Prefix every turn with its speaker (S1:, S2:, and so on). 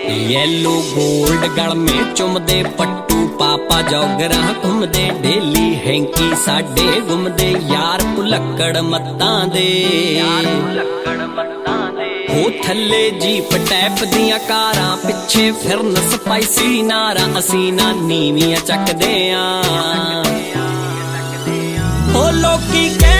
S1: yellow gold गल में चुमदे पट्टू पापा जौगरा घुमदे डेली हैंकी साडे घुमदे यार भुलक्कड़ मत्तां दे हो थल्ले जीप टैप दियां कारां पिछे फिरन स्पाइसी नारा असीं ना नीवियां चकदे आं हो लोकी